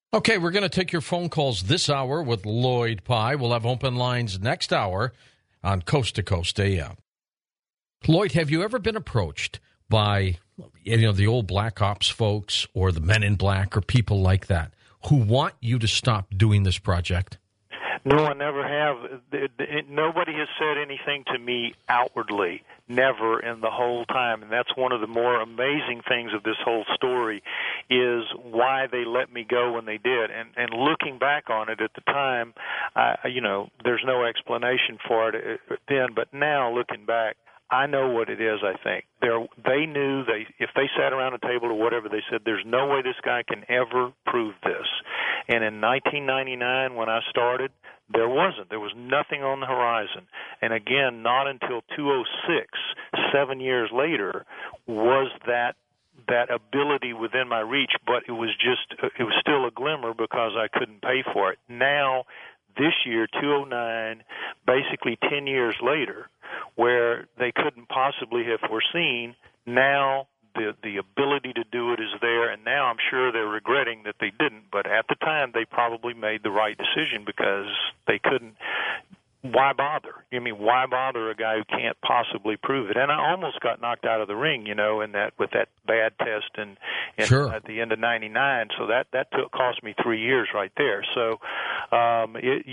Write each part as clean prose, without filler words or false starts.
Okay, we're going to take your phone calls this hour with Lloyd Pye. We'll have open lines next hour on Coast to Coast AM. Lloyd, have you ever been approached by, the old Black Ops folks or the Men in Black or people like that who want you to stop doing this project? No, I never have. Nobody has said anything to me outwardly, never in the whole time. And that's one of the more amazing things of this whole story is why they let me go when they did. And looking back on it at the time, there's no explanation for it then. But now, looking back, I know what it is, I think. They knew if they sat around a table or whatever, they said, there's no way this guy can ever prove this. And in 1999, when I started, there wasn't. There was nothing on the horizon. And again, not until 2006, 7 years later, was that ability within my reach, but it was still a glimmer because I couldn't pay for it. Now, this year, 2009, basically 10 years later, where they couldn't possibly have foreseen, now the ability to do it is there, and now I'm sure they're regretting that they didn't. But at the time, they probably made the right decision because they couldn't. Why bother? Why bother a guy who can't possibly prove it? And I almost got knocked out of the ring, with that bad test and sure. At the end of '99. So that cost me 3 years right there. So, I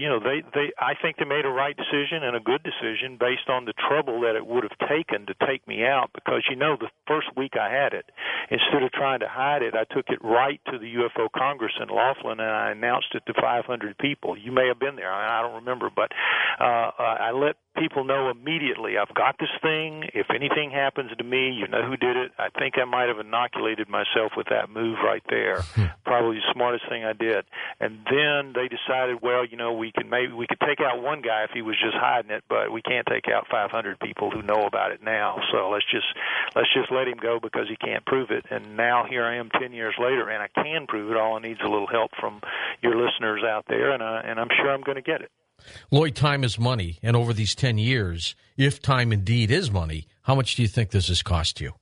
think they made a right decision and a good decision based on the trouble that it would have taken to take me out. Because the first week I had it, instead of trying to hide it, I took it right to the UFO Congress in Laughlin and I announced it to 500 people. You may have been there. I don't remember, but. I let people know immediately, I've got this thing. If anything happens to me, you know who did it. I think I might have inoculated myself with that move right there. Probably the smartest thing I did. And then they decided, we could take out one guy if he was just hiding it, but we can't take out 500 people who know about it now. So let's just let him go because he can't prove it. And now here I am 10 years later, and I can prove it. All I need is a little help from your listeners out there, and I'm sure I'm going to get it. Lloyd, time is money, and over these 10 years, if time indeed is money, how much do you think this has cost you?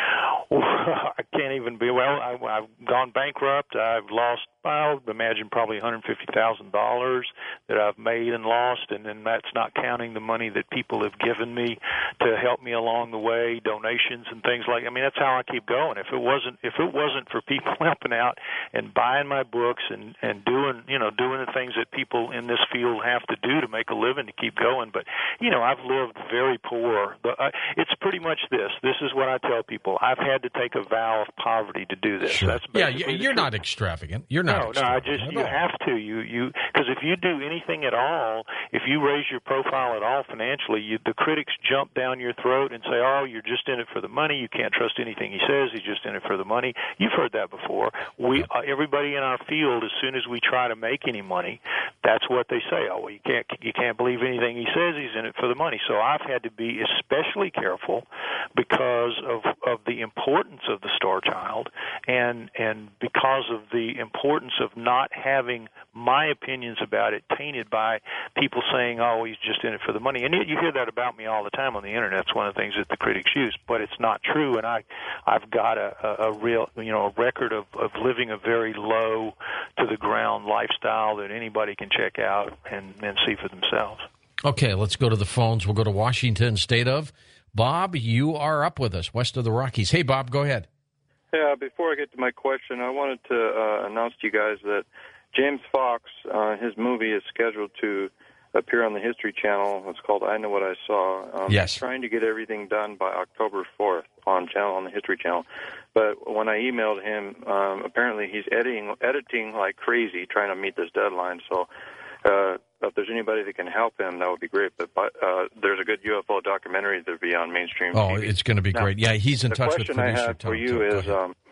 I can't even be. I've gone bankrupt. I've lost, I would imagine, probably $150,000 that I've made and lost, and then that's not counting the money that people have given me to help me along the way, donations and things like. That's how I keep going. If it wasn't for people helping out and buying my books and doing the things that people in this field have to do to make a living to keep going. But I've lived very poor. It's pretty much this. This is what I tell people. I've had to take a vow of poverty to do this. Sure. That's you're not extravagant. You're not. No, you have to. You because if you do anything at all, if you raise your profile at all financially, the critics jump down your throat and say, "Oh, you're just in it for the money. You can't trust anything he says. He's just in it for the money." You've heard that before. Everybody in our field, as soon as we try to make any money, that's what they say. "Oh, well, you can't believe anything he says. He's in it for the money." So I've had to be especially careful because of the importance of the Star Child and because of the importance of not having my opinions about it tainted by people saying, "Oh, he's just in it for the money." And you hear that about me all the time on the internet. It's one of the things that the critics use, but it's not true. And I've got a real, a record of living a very low to the ground lifestyle that anybody can check out and see for themselves. Okay, let's go to the phones. We'll go to Washington State of. Bob, you are up with us, west of the Rockies. Hey, Bob, go ahead. Yeah, before I get to my question, I wanted to announce to you guys that James Fox, his movie is scheduled to appear on the History Channel. It's called I Know What I Saw. Yes. He's trying to get everything done by October 4th on the History Channel. But when I emailed him, apparently he's editing like crazy, trying to meet this deadline. So if there's anybody that can help him, that would be great. But there's a good UFO documentary that'll be on mainstream TV. It's going to be great. Yeah, he's in touch with producer Tom. The question I have for you is,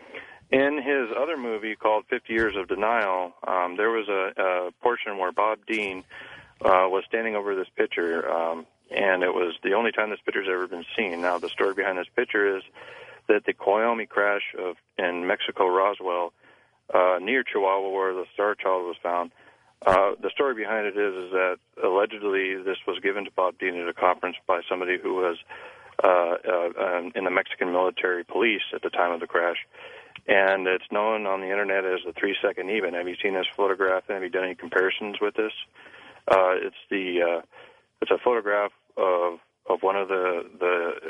in his other movie called 50 Years of Denial, there was a portion where Bob Dean was standing over this picture, and it was the only time this picture's ever been seen. Now, the story behind this picture is that the Coyote crash in Mexico, Roswell, near Chihuahua, where the Star Child was found, the story behind it is that allegedly this was given to Bob Dean at a conference by somebody who was in the Mexican military police at the time of the crash. and it's known on the internet as the 3-second even. Have you seen this photograph? Have you done any comparisons with this? It's a photograph of one of the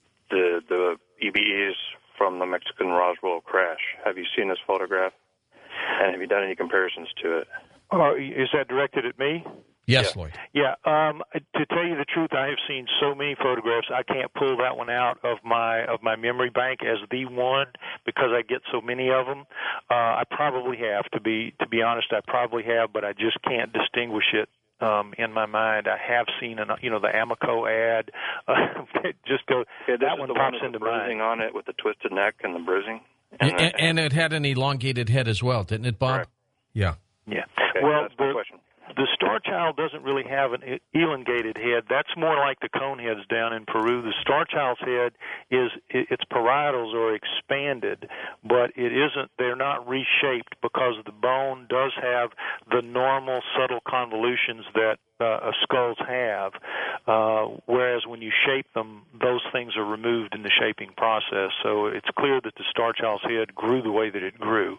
EBEs from the Mexican Roswell crash. Have you seen this photograph? And have you done any comparisons to it? Is that directed at me? Yes, Yeah. Lloyd. Yeah. To tell you the truth, I have seen so many photographs. I can't pull that one out of my memory bank as the one because I get so many of them. I probably have to be honest. I probably have, but I just can't distinguish it in my mind. I have seen the Amoco ad. That one pops into mind. Bruising on it with the twisted neck and the bruising. And it had an elongated head as well, didn't it, Bob? Correct. Yeah. Yeah. Okay, well, that's my question. The Star Child doesn't really have an elongated head. That's more like the cone heads down in Peru. The Star Child's head its parietals are expanded, but it isn't. They're not reshaped because the bone does have the normal subtle convolutions that skulls have, whereas when you shape them, those things are removed in the shaping process. So it's clear that the Star Child's head grew the way that it grew.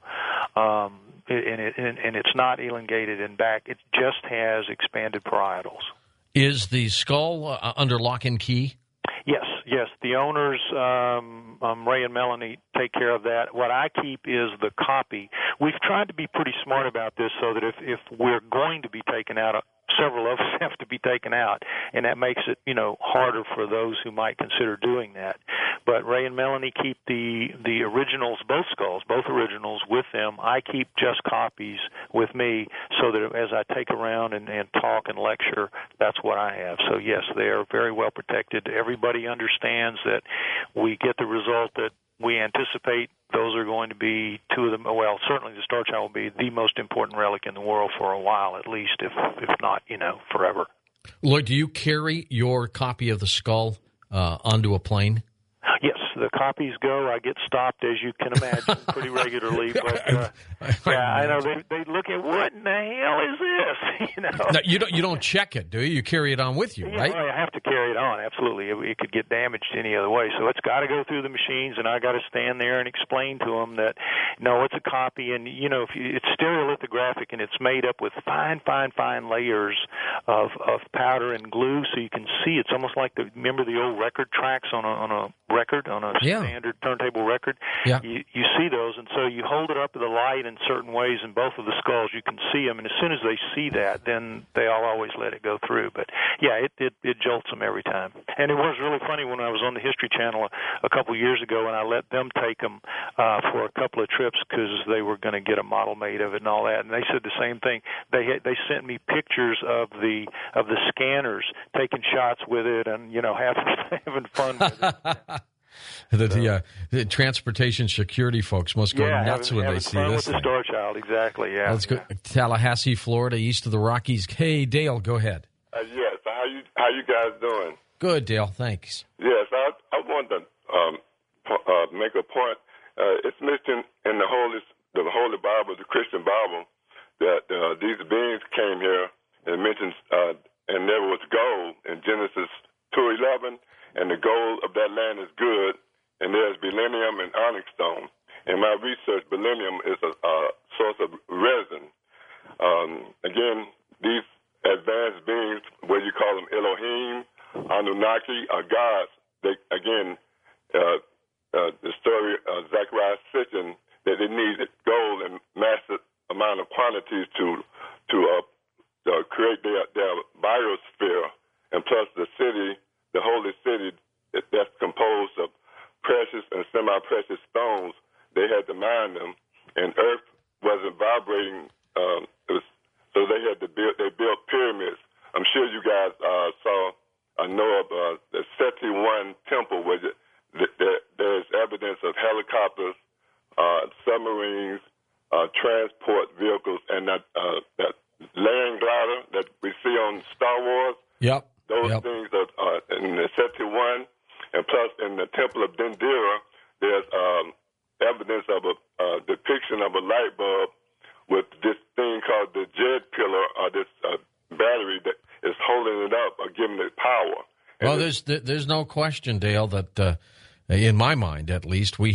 And it's not elongated in back. It just has expanded parietals. Is the skull under lock and key? Yes. The owners, Ray and Melanie, take care of that. What I keep is the copy. We've tried to be pretty smart about this so that if we're going to be taken out, several of us have to be taken out, and that makes it, harder for those who might consider doing that. But Ray and Melanie keep the originals, both skulls, both originals with them. I keep just copies with me so that as I take around and talk and lecture, that's what I have. So, yes, they are very well protected. Everybody understands that we get the result that we anticipate. Those are going to be two of them. Well, certainly the Star Child will be the most important relic in the world for a while, at least, if not, forever. Lloyd, do you carry your copy of the skull onto a plane? Yes, the copies go. I get stopped, as you can imagine, pretty regularly. But I know they look at what in the hell is this? No, you don't check it, do you? You carry it on with you, right? I have to carry it on. Absolutely, it could get damaged any other way. So it's got to go through the machines, and I got to stand there and explain to them that no, it's a copy, and it's stereolithographic, and it's made up with fine layers of powder and glue, so you can see. It's almost like remember the old record tracks on a standard turntable record. Yeah. You see those, and so you hold it up to the light in certain ways in both of the skulls. You can see them, and as soon as they see that, then they'll always let it go through. But, yeah, it jolts them every time. And it was really funny when I was on the History Channel a couple years ago, and I let them take them for a couple of trips because they were going to get a model made of it and all that. And they said the same thing. They sent me pictures of the scanners taking shots with it and, having fun with it. The transportation security folks must go nuts when they see this. With the Star Child, exactly. Yeah. Let's go Tallahassee, Florida, east of the Rockies. Hey, Dale, go ahead. Yes. How you guys doing? Good, Dale. Thanks. Yes, I want to make a point. It's mentioned in the Holy Bible, the Christian Bible, that these beings came here and mentions and there was gold in Genesis 2:11. And the gold of that land is good, and there's beryllium and onyx stone. In my research, beryllium is a source of resin. Again, these advanced beings, whether you call them Elohim, Anunnaki, or gods, the story of Zechariah Sitchin, that they needed gold in massive amount of quantities to create their biosphere, and plus the city. The holy city that's composed of precious and semi-precious stones, they had to mine them, and earth wasn't vibrating. So they had to build. They built pyramids. I'm sure you guys know of the Seti I temple, where there's evidence of helicopters, submarines, transport vehicles, and that land glider that we see on Star Wars. Yep. Those things are in the Seti I, and plus in the Temple of Dendera, there's evidence of a depiction of a light bulb with this thing called the Jed pillar, or this battery that is holding it up or giving it power. And well, there's no question, Dale, that in my mind, at least, we had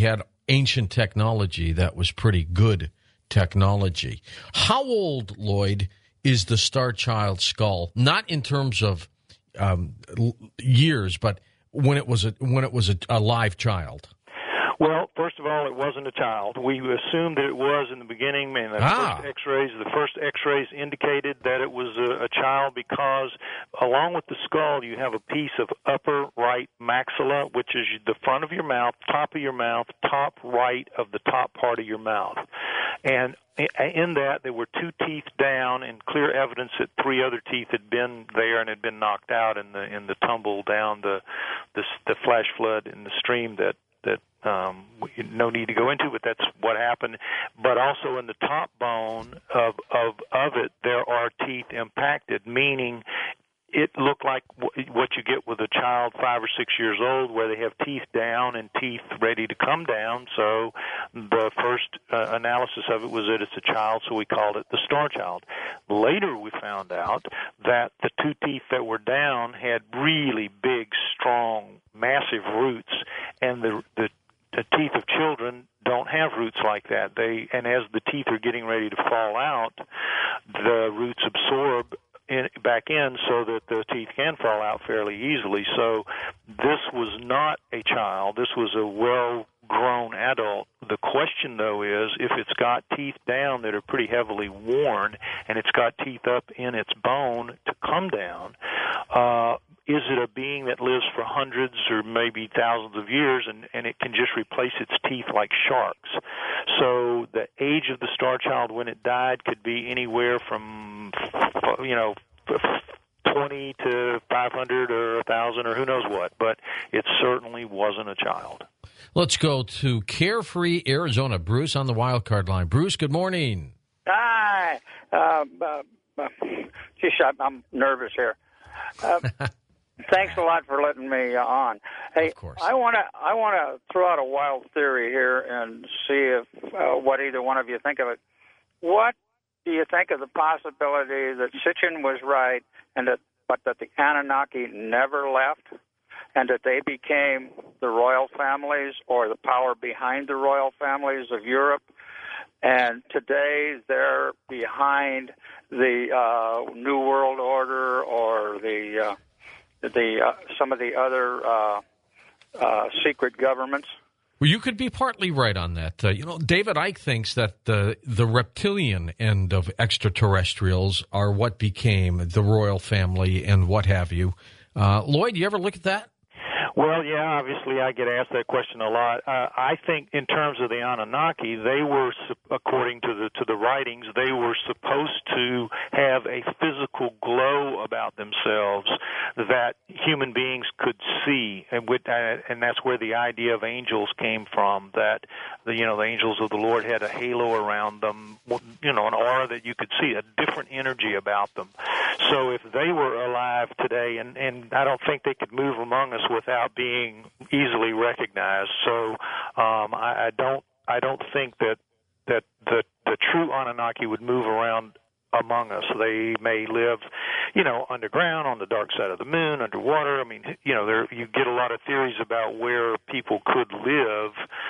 ancient technology that was pretty good technology. How old, Lloyd, is the Star Child skull? Not in terms of years, but when it was a live child. Well, first of all, it wasn't a child. We assumed that it was in the beginning. And the first X-rays indicated that it was a child because, along with the skull, you have a piece of upper right maxilla, which is the front of your mouth, top of your mouth, top right of the top part of your mouth. And in that, there were 2 teeth down, and clear evidence that 3 other teeth had been there and had been knocked out in the tumble down the flash flood in the stream that no need to go into, but that's what happened. But also in the top bone of it, there are teeth impacted, meaning it looked like what you get with a child 5 or 6 years old, where they have teeth down and teeth ready to come down. So the first analysis of it was that it's a child, so we called it the Star Child. Later we found out that the 2 teeth that were down had really big, strong, massive roots, and the teeth of children don't have roots like that. And as the teeth are getting ready to fall out, the roots absorb back in so that the teeth can fall out fairly easily. So this was not a child. This was a well-grown adult. The question, though, is if it's got teeth down that are pretty heavily worn and it's got teeth up in its bone to come down, is it a being that lives for hundreds or maybe thousands of years and it can just replace its teeth like sharks? So the age of the Star Child when it died could be anywhere from 20 to 500 or 1,000 or who knows what, but it certainly wasn't a child. Let's go to Carefree, Arizona. Bruce on the wild card line. Bruce, good morning. Hi. I'm nervous here. Thanks a lot for letting me on. Hey, of course. I want to throw out a wild theory here and see if what either one of you think of it. What do you think of the possibility that Sitchin was right, but that the Anunnaki never left, and that they became the royal families or the power behind the royal families of Europe, and today they're behind the New World Order or some of the other secret governments? Well, you could be partly right on that. David Icke thinks that the reptilian end of extraterrestrials are what became the royal family and what have you. Lloyd, you ever look at that? Well, yeah, obviously I get asked that question a lot. I think in terms of the Anunnaki, they were, according to the writings, they were supposed to have a physical glow about themselves that human beings could see, and that's where the idea of angels came from, that the angels of the Lord had a halo around them, an aura that you could see, a different energy about them. So if they were alive today, and I don't think they could move among us without being easily recognized. So I don't think that the true Anunnaki would move around among us. They may live, underground, on the dark side of the moon, underwater. I mean, you get a lot of theories about where people could live,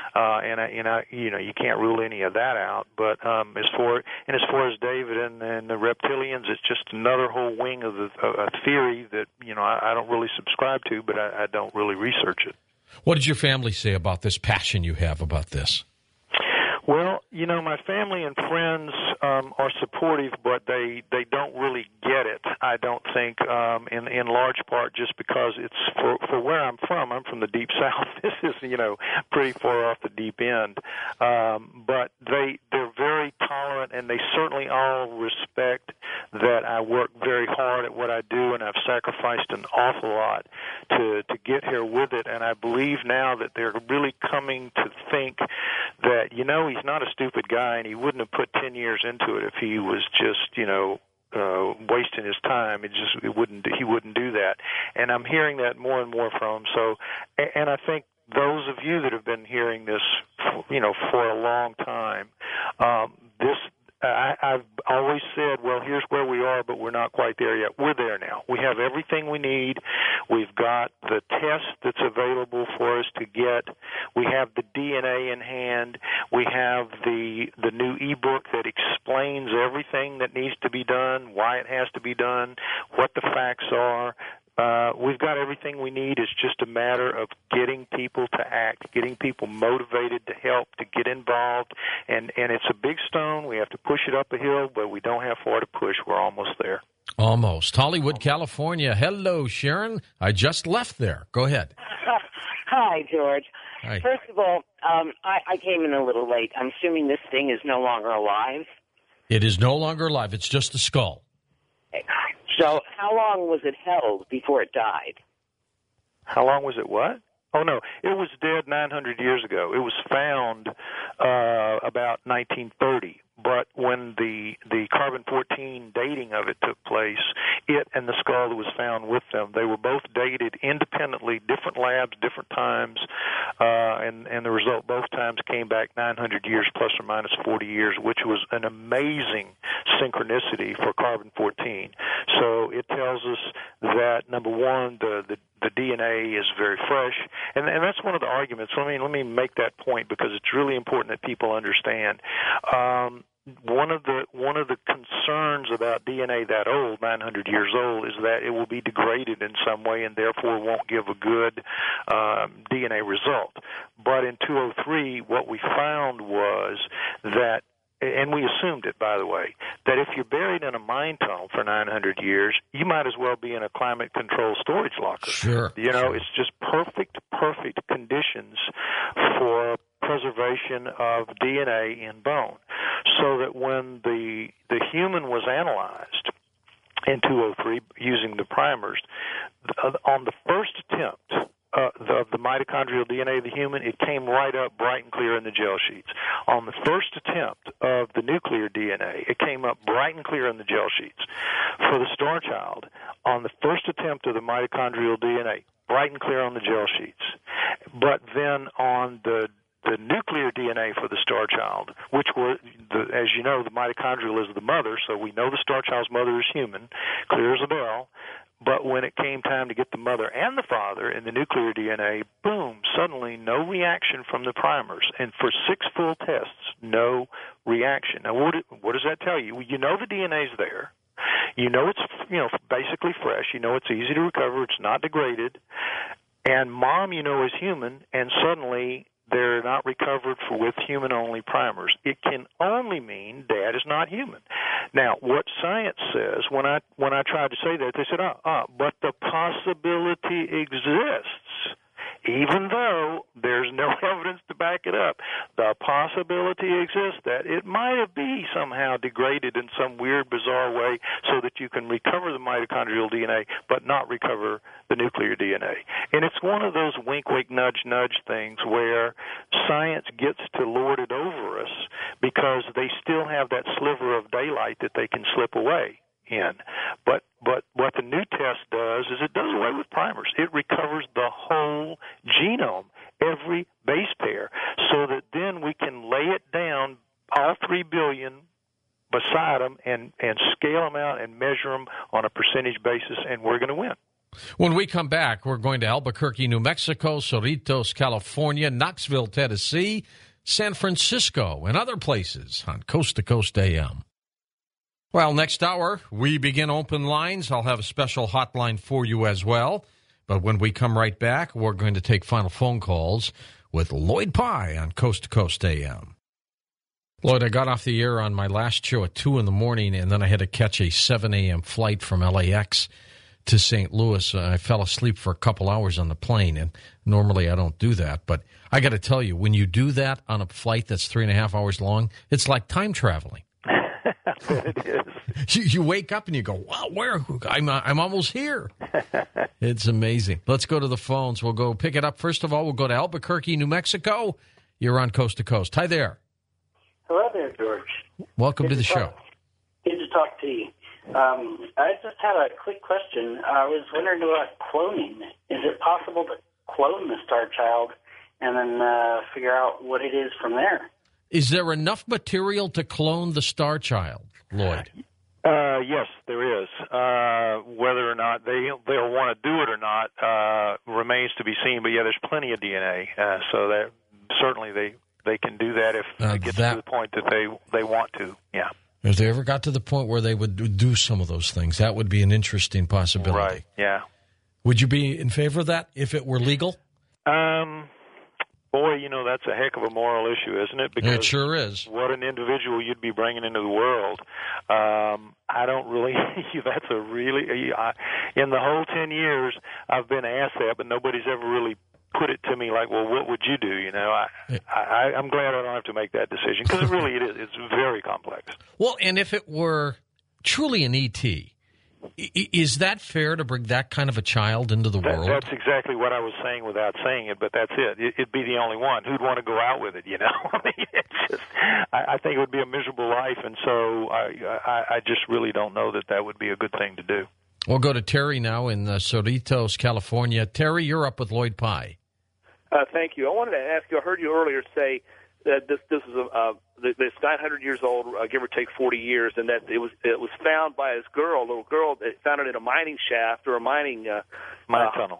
you can't rule any of that out. But as far as David and the reptilians, it's just another whole wing of a theory that I don't really subscribe to, but I don't really research it. What did your family say about this passion you have about this? Well, my family and friends are supportive, but they don't really get it, I don't think, in large part just because it's for where I'm from. I'm from the Deep South. This is, pretty far off the deep end. But they're very tolerant, and they certainly all respect that I work very hard at what I do, and I've sacrificed an awful lot to get here with it. And I believe now that they're really coming to think that, he's not a stupid guy, and he wouldn't have put 10 years into it if he was just, wasting his time. He wouldn't do that. And I'm hearing that more and more from him. So, and I think those of you that have been hearing this, for a long time, I've always said, well, here's where we are, but we're not quite there yet. We're there now. We have everything we need. We've got the test that's available for us to get. We have the DNA in hand. We have the new ebook that explains everything that needs to be done, why it has to be done, what the facts are. We've got everything we need. It's just a matter of getting people to act, getting people motivated to help, to get involved. And it's a big stone. We have to push it up a hill, but we don't have far to push. We're almost there. Almost. Hollywood, California. Hello, Sharon. I just left there. Go ahead. Hi, George. Hi. First of all, I came in a little late. I'm assuming this thing is no longer alive. It is no longer alive. It's just a skull. So how long was it held before it died? How long was it what? Oh, no. It was dead 900 years ago. It was found about 1930. But when the carbon-14 dating of it took place, it and the skull that was found with them, they were both dated independently, different labs, different times, and the result both times came back 900 years plus or minus 40 years, which was an amazing synchronicity for carbon-14. So it tells us that, number one, the DNA is very fresh, and that's one of the arguments. Let me make that point because it's really important that people understand. One of the concerns about DNA that old, 900 years old, is that it will be degraded in some way and therefore won't give a good DNA result. But in 203, what we found was that, and we assumed it, by the way, that if you're buried in a mine tunnel for 900 years, you might as well be in a climate-controlled storage locker. Sure. It's just perfect conditions for preservation of DNA in bone. So that when the human was analyzed in 203 using the primers, on the first attempt of the mitochondrial DNA of the human, it came right up bright and clear in the gel sheets. On the first attempt of the nuclear DNA, it came up bright and clear in the gel sheets. For the star child, on the first attempt of the mitochondrial DNA, bright and clear on the gel sheets. But then on the nuclear DNA for the star child, which was, as you know, the mitochondrial is the mother, so we know the star child's mother is human, clear as a bell. But when it came time to get the mother and the father in the nuclear DNA, boom, suddenly no reaction from the primers. And for 6 full tests, no reaction. Now, what does that tell you? Well, you know the DNA's there. You know it's basically fresh. You know it's easy to recover. It's not degraded. And mom, is human, and suddenly they're not recovered with human-only primers. It can only mean dad is not human. Now, what science says, when I tried to say that, they said, but the possibility exists, even though there's no evidence to back it up. The possibility exists that it might be somehow degraded in some weird, bizarre way so that you can recover the mitochondrial DNA but not recover the nuclear DNA. And it's one of those wink, wink, nudge, nudge things where science gets to lord it over us because they still have that sliver of daylight that they can slip away in. But what the new test does is it does away with primers. It recovers the whole genome, every base pair, so that then we can lay it down, all 3 billion beside them, and scale them out and measure them on a percentage basis, and we're going to win. When we come back, we're going to Albuquerque, New Mexico, Cerritos, California, Knoxville, Tennessee, San Francisco, and other places on Coast to Coast AM. Well, next hour, we begin open lines. I'll have a special hotline for you as well. But when we come right back, we're going to take final phone calls with Lloyd Pye on Coast to Coast AM. Lloyd, I got off the air on my last show at 2 in the morning, and then I had to catch a 7 a.m. flight from LAX to St. Louis. I fell asleep for a couple hours on the plane, and normally I don't do that. But I got to tell you, when you do that on a flight that's 3.5 hours long, it's like time traveling. It is. You wake up and you go, wow, where? I'm almost here. It's amazing. Let's go to the phones. We'll go pick it up. First of all, we'll go to Albuquerque, New Mexico. You're on Coast to Coast. Hi there. Hello there, George. Welcome to the show. Good to talk to you. I just had a quick question. I was wondering about cloning. Is it possible to clone the star child and then figure out what it is from there? Is there enough material to clone the Star Child, Lloyd? Yes, there is. Whether or not they'll want to do it or not remains to be seen. But yeah, there's plenty of DNA, so that certainly they can do that if it gets to the point that they want to. Yeah. If they ever got to the point where they would do some of those things, that would be an interesting possibility. Right. Yeah. Would you be in favor of that if it were legal? Boy, that's a heck of a moral issue, isn't it? Because it sure is. What an individual you'd be bringing into the world. I don't really. That's a really. In the whole 10 years, I've been asked that, but nobody's ever really put it to me like, well, what would you do? I'm glad I don't have to make that decision because it really is. It's very complex. Well, and if it were truly an E.T., is that fair to bring that kind of a child into the world? That's exactly what I was saying without saying it, but that's it. It'd be the only one. Who'd want to go out with it, I mean, it's just, I think it would be a miserable life, and so I just really don't know that would be a good thing to do. We'll go to Terry now in Cerritos, California. Terry, you're up with Lloyd Pye. Thank you. I wanted to ask you, I heard you earlier say that this is this 900 years old, give or take 40 years, and that it was found by this little girl that found it in a mining shaft or a mining tunnel.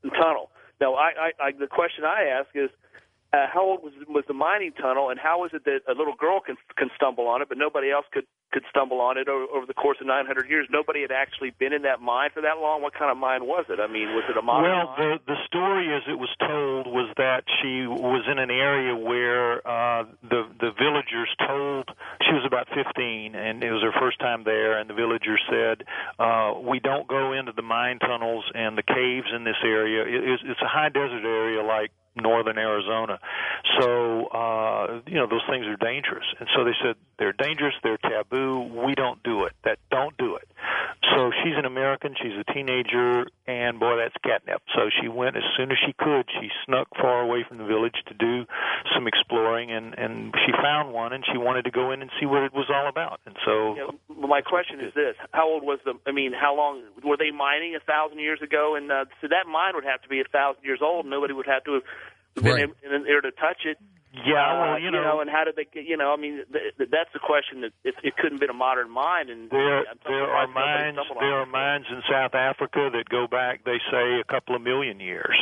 Now, the question I ask is, how old was the mining tunnel, and how is it that a little girl can stumble on it, but nobody else could stumble on it over the course of 900 years? Nobody had actually been in that mine for that long. What kind of mine was it? I mean, was it a modern mine? Well, the story as it was told was that she was in an area where the villagers told she was about 15, and it was her first time there, and the villagers said, we don't go into the mine tunnels and the caves in this area. It's a high desert area like northern Arizona. So, those things are dangerous. And so they said, they're dangerous, they're taboo, we don't do it. Don't do it. So she's an American, she's a teenager, and boy, that's catnip. So she went as soon as she could. She snuck far away from the village to do some exploring, and she found one, and she wanted to go in and see what it was all about. And so... my question is this. How old was how long... Were they mining 1,000 years ago? And so that mine would have to be 1,000 years old, and nobody would have to have been in there to touch it. Yeah, and how did they get, that's the question, that it couldn't have been a modern mine. And there are mines in South Africa that go back, they say, a couple of million years,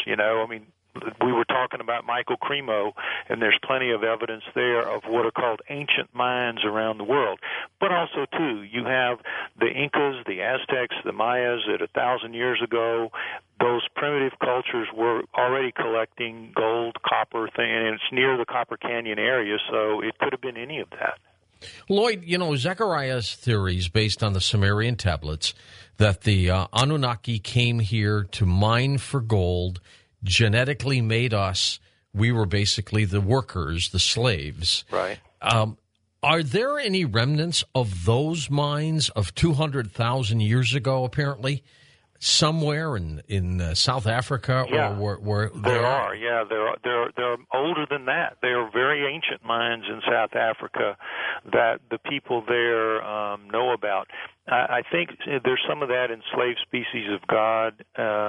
we were talking about Michael Cremo, and there's plenty of evidence there of what are called ancient mines around the world. But also, too, you have the Incas, the Aztecs, the Mayas that 1,000 years ago, those primitive cultures were already collecting gold, copper, and it's near the Copper Canyon area, so it could have been any of that. Lloyd, Zechariah's theories based on the Sumerian tablets that the Anunnaki came here to mine for gold, genetically made us. We were basically the workers, the slaves. Right. Are there any remnants of those mines of 200,000 years ago, apparently, somewhere in South Africa? Yeah. Or where there are. Yeah, they're older than that. They are very ancient mines in South Africa that the people there know about. I think there's some of that in Slave Species of God,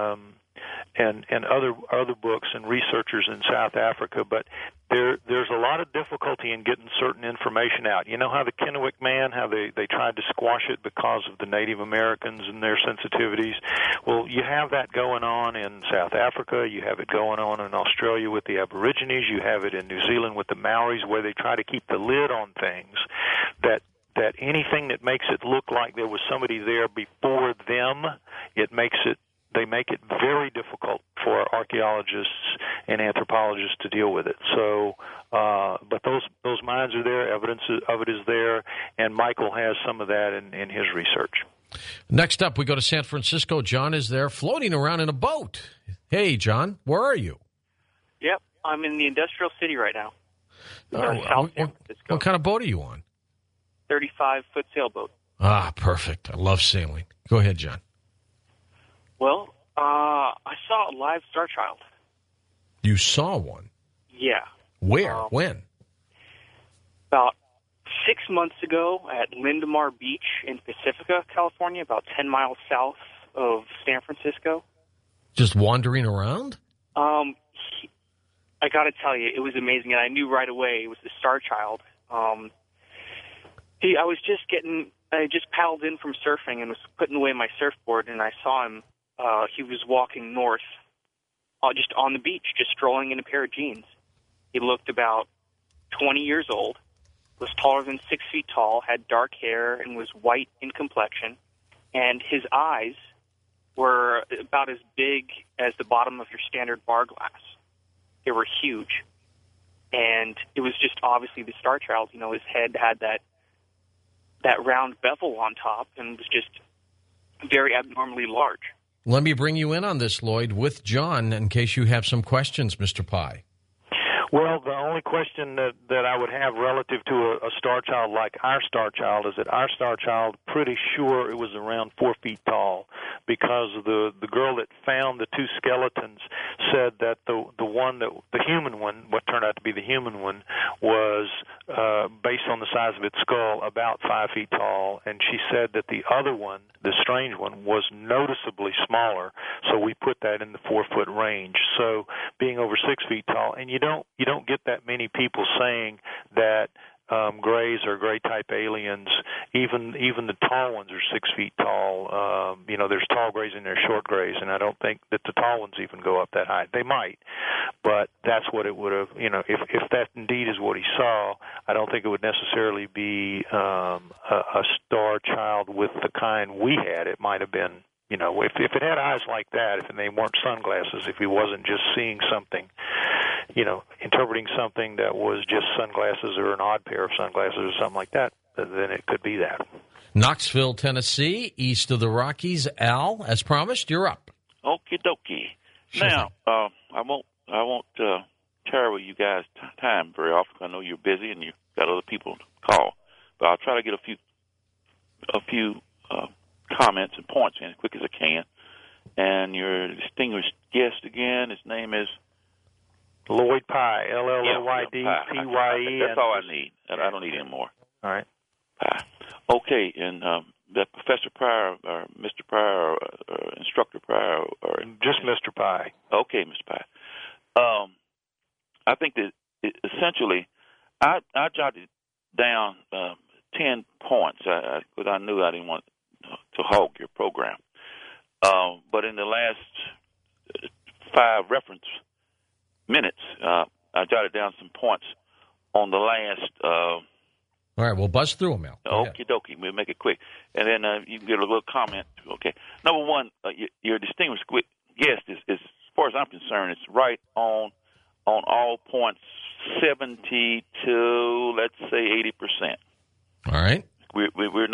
and other books and researchers in South Africa, but there's a lot of difficulty in getting certain information out. You know how the Kennewick Man, how they tried to squash it because of the Native Americans and their sensitivities? Well, you have that going on in South Africa, you have it going on in Australia with the Aborigines, you have it in New Zealand with the Maoris, where they try to keep the lid on things, that anything that makes it look like there was somebody there before them, they make it very difficult for archaeologists and anthropologists to deal with it. So, but those mines are there, evidence of it is there, and Michael has some of that in his research. Next up, we go to San Francisco. John is there floating around in a boat. Hey, John, where are you? Yep, I'm in the industrial city right now. South San Francisco. What kind of boat are you on? 35-foot sailboat. Ah, perfect. I love sailing. Go ahead, John. Well, I saw a live Star Child. You saw one? Yeah. Where? When? About 6 months ago at Lindemar Beach in Pacifica, California, about 10 miles south of San Francisco. Just wandering around? I got to tell you, it was amazing, and I knew right away it was the Star Child. I just paddled in from surfing and was putting away my surfboard, and I saw him. He was walking north, just on the beach, just strolling in a pair of jeans. He looked about 20 years old, was taller than 6 feet tall, had dark hair, and was white in complexion. And his eyes were about as big as the bottom of your standard bar glass. They were huge. And it was just obviously the Star Child. You know, his head had that round bevel on top and was just very abnormally large. Let me bring you in on this, Lloyd, with John, in case you have some questions, Mr. Pye. Well, the only question that I would have relative to a Star Child like our Star Child is that our Star Child, pretty sure it was around 4 feet tall, because the girl that found the two skeletons said that the human one, what turned out to be the human one, was based on the size of its skull about 5 feet tall, and she said that the other one, the strange one, was noticeably smaller. So we put that in the 4 foot range. So being over 6 feet tall, and you don't get that many people saying that grays are gray-type aliens. Even the tall ones are 6 feet tall. There's tall grays and there's short grays, and I don't think that the tall ones even go up that high. They might, but that's what it would have, if that indeed is what he saw, I don't think it would necessarily be a Star Child with the kind we had. It might have been, if it had eyes like that, if they weren't sunglasses, if he wasn't just seeing something, interpreting something that was just sunglasses or an odd pair of sunglasses or something like that, then it could be that. Knoxville, Tennessee, east of the Rockies. Al, as promised, you're up. Okie dokie. Sure now, I won't tarry with you guys' time very often. I know you're busy and you've got other people to call, but I'll try to get a few comments and points in as quick as I can. And your distinguished guest again, his name is Lloyd Pye, L-L-O-Y-D-P-Y-E. That's all I need. I don't need any more. All right. Pye. Okay, and that Professor Pryor or Mr. Pryor or Instructor Pryor or just Mr. Pye. Okay, Mr. Pye. I think that essentially, I jotted down 10 points, but I knew I didn't want to hog your program. But in the last 5 reference minutes, I jotted down some points on the last. All right, we'll buzz through them, Al. Okie dokie. We'll make it quick. And then you can get a little comment. Okay. Number one, your distinguished guest is, as far as I'm concerned, it's right on all points, 70 to, let's say, 80%. All right. We're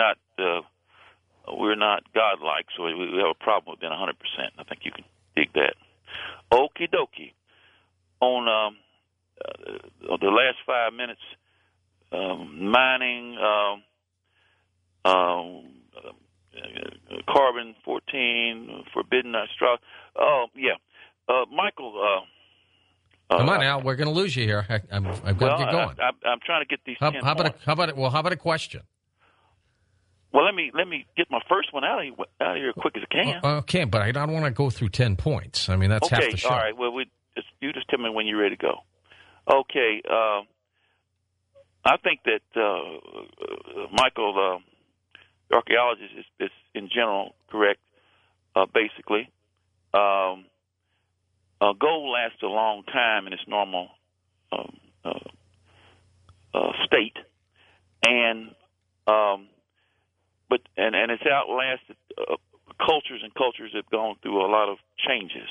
not godlike, so we have a problem with being 100%. I think you can dig that. Okie dokie. On the last 5 minutes, mining, carbon-14, forbidden straw. Oh, yeah. Michael. Come on, Al. We're going to lose you here. I've got to get going. I'm trying to get these. How about a question? Well, let me get my first one out of here as quick as I can. Okay, but I don't want to go through 10 points. I mean, that's half the show. All right. Well, you just tell me when you're ready to go. Okay. I think that Michael, the archaeologist, is in general correct. Basically, gold lasts a long time in its normal state, and it's outlasted cultures, and cultures have gone through a lot of changes.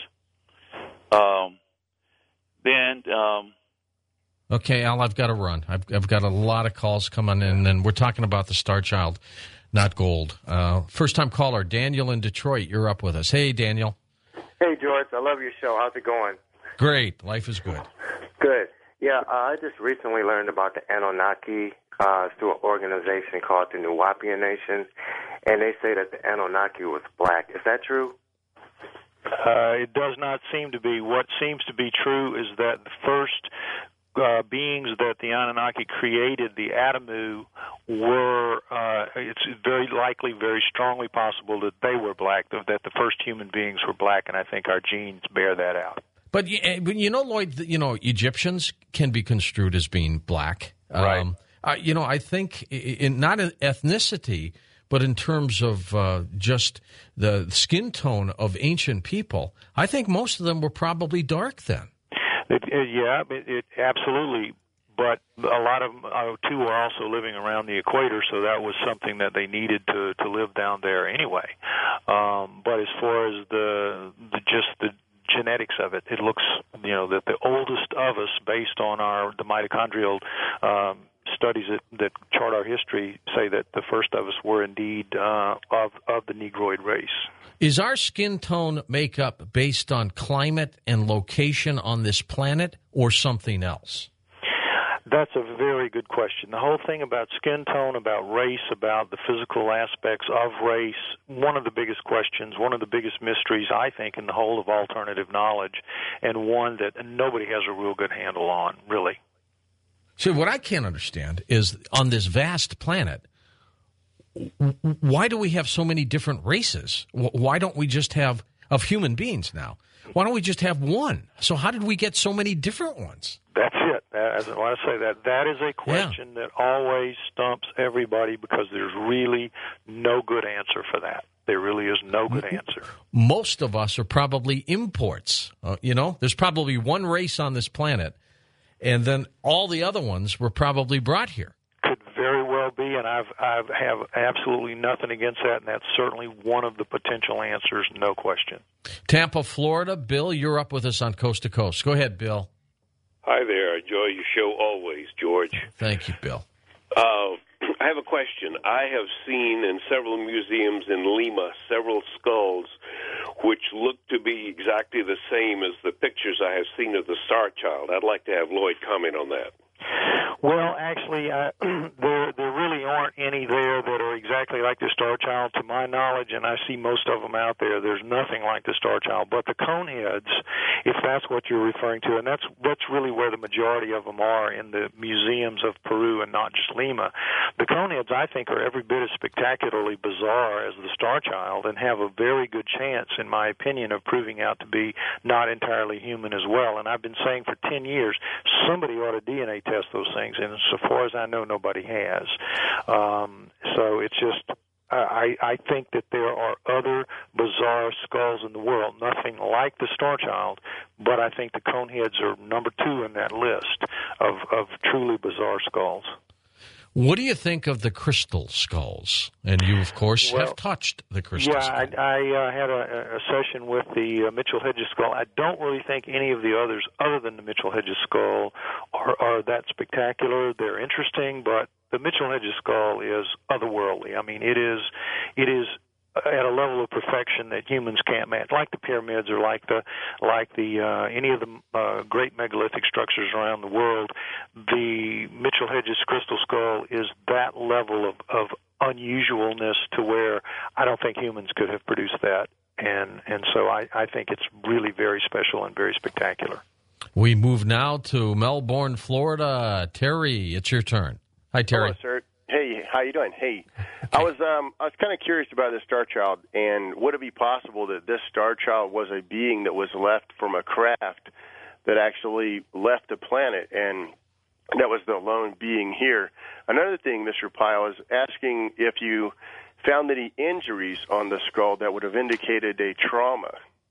Okay, Al, I've got to run. I've got a lot of calls coming in, and we're talking about the Star Child, not gold. First-time caller, Daniel in Detroit. You're up with us. Hey, Daniel. Hey, George. I love your show. How's it going? Great. Life is good. Good. Yeah, I just recently learned about the Anunnaki through an organization called the Nuwaubian Nation, and they say that the Anunnaki was black. Is that true? It does not seem to be. What seems to be true is that the first beings that the Anunnaki created, the Adamu, were, it's very likely, very strongly possible that they were black, that the first human beings were black, and I think our genes bear that out. But Lloyd, Egyptians can be construed as being black. Right. I think not in ethnicity, but in terms of just the skin tone of ancient people, I think most of them were probably dark then. It absolutely. But a lot of them, too, were also living around the equator, so that was something that they needed to live down there anyway. But as far as the genetics of it, it looks, that the oldest of us, based on the mitochondrial studies that chart our history, say that the first of us were indeed of the Negroid race. Is our skin tone makeup based on climate and location on this planet or something else? That's a very good question. The whole thing about skin tone, about race, about the physical aspects of race, one of the biggest questions, one of the biggest mysteries, I think, in the whole of alternative knowledge, and one that nobody has a real good handle on, really. So what I can't understand is, on this vast planet, why do we have so many different races? Why don't we just have, of human beings now, why don't we just have one? So how did we get so many different ones? That's it. As I want to say that is a question that always stumps everybody, because there's really no good answer for that. There really is no good answer. Most of us are probably imports. There's probably one race on this planet, and then all the other ones were probably brought here. Could very well be, and I have absolutely nothing against that, and that's certainly one of the potential answers, no question. Tampa, Florida. Bill, you're up with us on Coast to Coast. Go ahead, Bill. Hi there. I enjoy your show always, George. Thank you, Bill. I have a question. I have seen in several museums in Lima several skulls which look to be exactly the same as the pictures I have seen of the Star Child. I'd like to have Lloyd comment on that. Well, actually, there really aren't any there that are exactly like the Star Child, to my knowledge, and I see most of them out there. There's nothing like the Star Child. But the coneheads, if that's what you're referring to, and that's really where the majority of them are in the museums of Peru and not just Lima. The coneheads, I think, are every bit as spectacularly bizarre as the Star Child, and have a very good chance, in my opinion, of proving out to be not entirely human as well. And I've been saying for 10 years, somebody ought to DNA test those things, and so far as I know, nobody has. So it's just, I think that there are other bizarre skulls in the world, nothing like the Star Child, but I think the coneheads are number 2 in that list of truly bizarre skulls. What do you think of the crystal skulls? And you, of course, have touched the crystal skull. Yeah, I had a session with the Mitchell Hedges skull. I don't really think any of the others, other than the Mitchell Hedges skull, are that spectacular. They're interesting, but the Mitchell Hedges skull is otherworldly. I mean, it is at a level of perfection that humans can't match, like the pyramids or like the any of the great megalithic structures around the world. The Mitchell Hedges crystal skull is that level of unusualness to where I don't think humans could have produced that, and so I think it's really very special and very spectacular. We move now to Melbourne, Florida. Terry, it's your turn. Hi, Terry. Hello, sir. Hey, how you doing? Hey, I was kind of curious about this Star Child, and would it be possible that this Star Child was a being that was left from a craft that actually left the planet, and that was the lone being here? Another thing, Mr. Pyle, is asking if you found any injuries on the skull that would have indicated a trauma.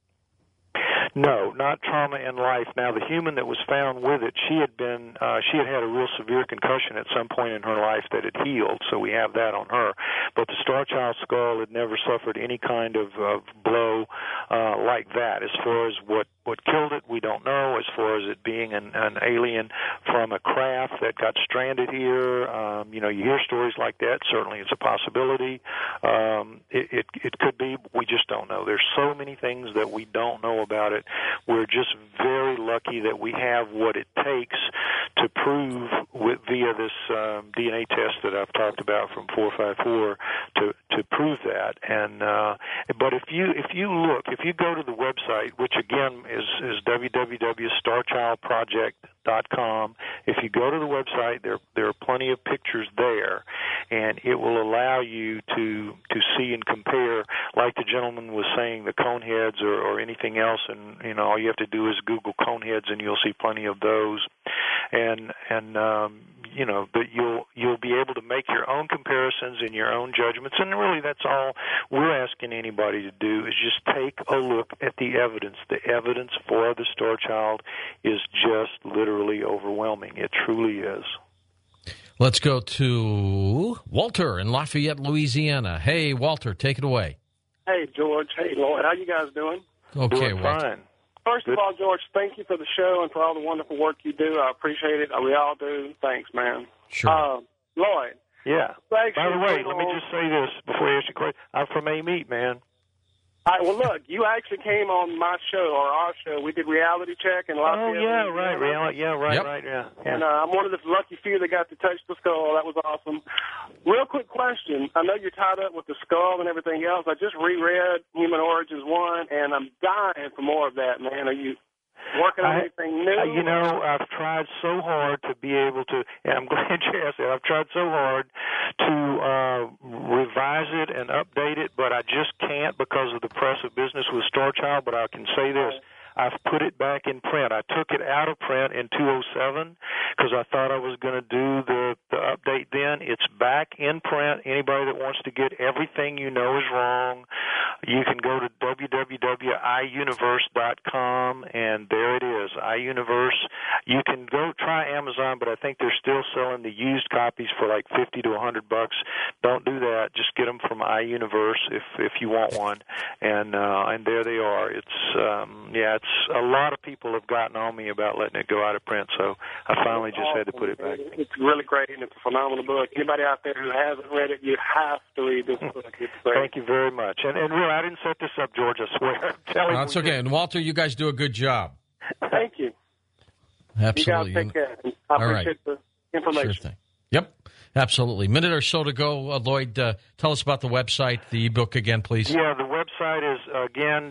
No, not trauma in life. Now, the human that was found with it, she had had a real severe concussion at some point in her life that had healed, so we have that on her. But the Star Child skull had never suffered any kind of blow like that. As far as what killed it, we don't know. As far as it being an alien from a craft that got stranded here, you hear stories like that. Certainly, it's a possibility. It could be. We just don't know. There's so many things that we don't know about it. We're just very lucky that we have what it takes to prove via this DNA test that I've talked about from 454 to prove that. And but if you go to the website, which again is www.starchildproject.com, if you go to the website, there are plenty of pictures there, and it will allow you to see and compare, like the gentleman was saying, the Coneheads or anything else. And all you have to do is Google Coneheads, and you'll see plenty of those. And that you'll be able to make your own comparisons and your own judgments. And really, that's all we're asking anybody to do, is just take a look at the evidence. The evidence for the Star Child is just literally overwhelming. It truly is. Let's go to Walter in Lafayette, Louisiana. Hey, Walter, take it away. Hey, George. Hey, Lloyd. How you guys doing? Okay, Walter. Fine. First of all, George, thank you for the show and for all the wonderful work you do. I appreciate it. We all do. Thanks, man. Sure. Lloyd. Yeah. Thanks. By the way, let me just say this before you ask your question. I'm from A-Meat, man. All right, well, look, you actually came on my show, or our show. We did Reality Check and Lafayette. Oh, yeah, right. Reality. Yeah, right, Yep. right, yeah. And I'm one of the lucky few that got to touch the skull. That was awesome. Real quick question. I know you're tied up with the skull and everything else. I just reread Human Origins 1, and I'm dying for more of that, man. Are you working on anything new? I've tried so hard to be able to, and I'm glad you asked that. I've tried so hard to revise it and update it, but I just can't because of the press of business with Star Child. But I can say this. I've put it back in print. I took it out of print in 2007 because I thought I was going to do the update then. It's back in print. Anybody that wants to get everything you know is wrong, you can go to www.iuniverse.com, and there it is, iUniverse. You can go try Amazon, but I think they're still selling the used copies for like $50 to $100. Don't do that. Just get them from iUniverse if you want one, and there they are. It's a lot of people have gotten on me about letting it go out of print, so I finally just had to put it back. It's really great, and it's a phenomenal book. Anybody out there who hasn't read it, you have to read this book. It's great. Thank you very much. And really, I didn't set this up, George, I swear. That's okay. And Walter, you guys do a good job. Thank you. Absolutely. You guys take care. I appreciate the information. Sure thing. Yep. Absolutely. Minute or so to go. Lloyd, tell us about the website, the ebook again, please. Yeah, the website is, again,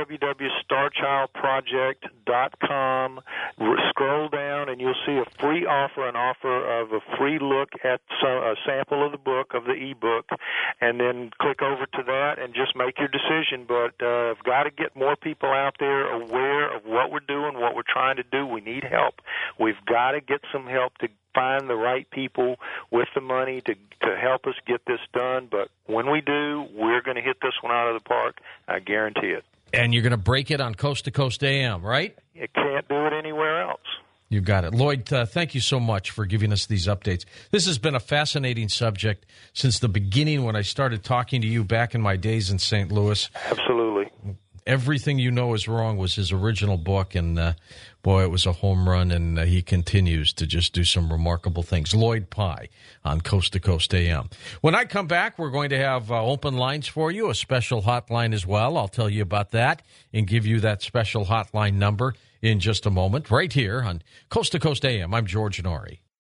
www.starchildproject.com. Scroll down, and you'll see a free offer, an offer of a free look at a sample of the book, of the ebook, and then click over to that and just make your decision. But I've got to get more people out there aware of what we're doing, what we're trying to do. We need help. We've got to get some help to find the right people with the money to help us get this done. But when we do, we're going to hit this one out of the park. I guarantee it. And you're going to break it on Coast to Coast AM, right? You can't do it anywhere else. You got it. Lloyd, thank you so much for giving us these updates. This has been a fascinating subject since the beginning when I started talking to you back in my days in St. Louis. Absolutely. Everything You Know Is Wrong was his original book, and boy, it was a home run, and he continues to just do some remarkable things. Lloyd Pye on Coast to Coast AM. When I come back, we're going to have open lines for you, a special hotline as well. I'll tell you about that and give you that special hotline number in just a moment, right here on Coast to Coast AM. I'm George Norrie.